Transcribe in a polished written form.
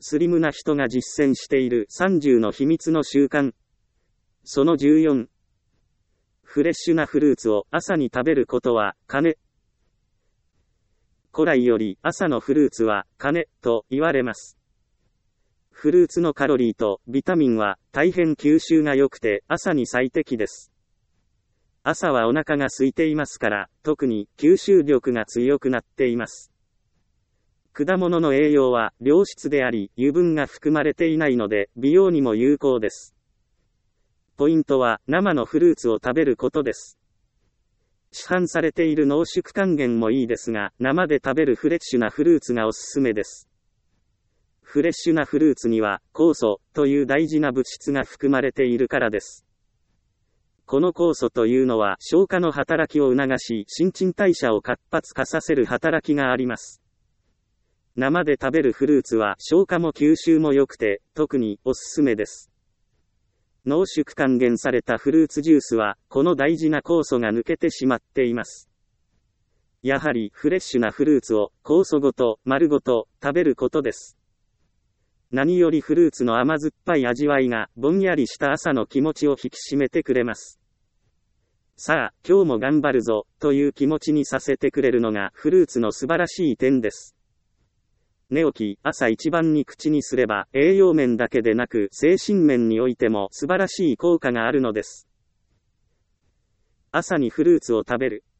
スリムな人が実践している30の秘密の習慣。その14。フレッシュなフルーツを朝に食べることは金。古来より朝のフルーツは金と言われます。フルーツのカロリーとビタミンは大変吸収が良くて朝に最適です。朝はお腹が空いていますから、特に吸収力が強くなっています。果物の栄養は良質であり、油分が含まれていないので、美容にも有効です。ポイントは生のフルーツを食べることです。市販されている濃縮還元もいいですが、生で食べるフレッシュなフルーツがおすすめです。フレッシュなフルーツには酵素という大事な物質が含まれているからです。この酵素というのは消化の働きを促し、新陳代謝を活発化させる働きがあります。生で食べるフルーツは消化も吸収も良くて、特におすすめです。濃縮還元されたフルーツジュースは、この大事な酵素が抜けてしまっています。やはりフレッシュなフルーツを酵素ごと丸ごと食べることです。何よりフルーツの甘酸っぱい味わいがぼんやりした朝の気持ちを引き締めてくれます。さあ、今日も頑張るぞという気持ちにさせてくれるのがフルーツの素晴らしい点です。寝起き、朝一番に口にすれば栄養面だけでなく精神面においても素晴らしい効果があるのです。朝にフルーツを食べる。